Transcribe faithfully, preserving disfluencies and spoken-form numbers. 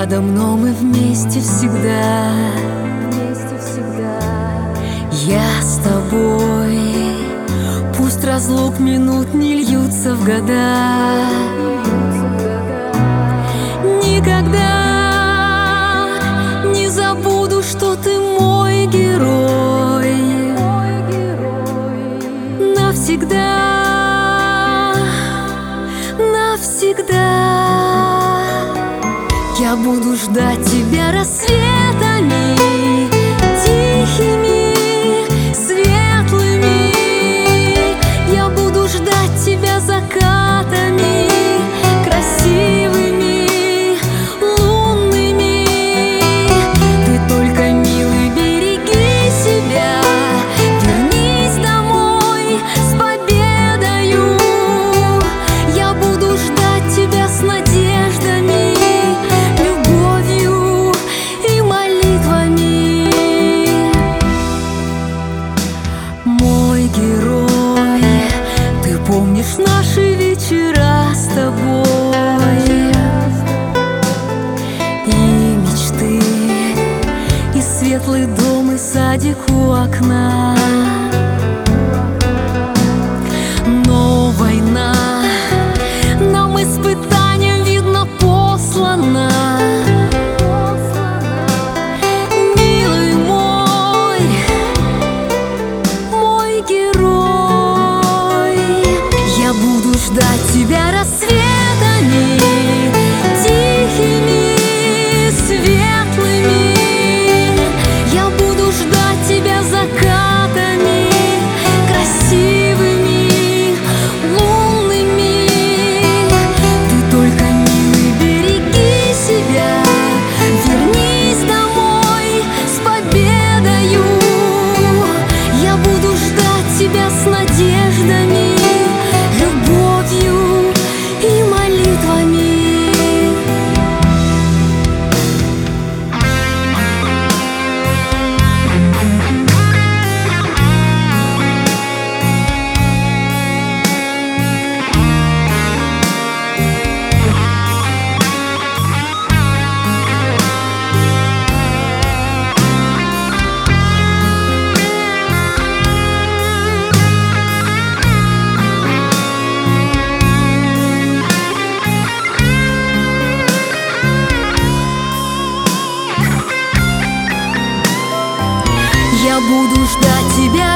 рядом, но мы вместе всегда. Вместе всегда. Я с тобой. Пусть разлук минут не льются в года. Никогда не забуду, что ты мой герой. Навсегда, навсегда. Я буду ждать тебя рассветами тихими, светлыми. Я буду ждать тебя закатами красивыми, лунными. Ты только, милый, береги себя, вернись домой с победою. Я буду ждать тебя с надеждами, любовью и молитвами. Мой герой, ты помнишь наши вечера с тобой, и мечты, и светлый дом, и садик у окна. Но война нам испытанием, видно, послана. Милый мой, мой герой, я буду ждать тебя рассветами тихими, светлыми. Я буду ждать тебя закатами красивыми, лунными. Ты только, милый, береги себя, вернись домой с победою. Я буду ждать тебя с надеждами, любовью и молитвами. Я буду ждать тебя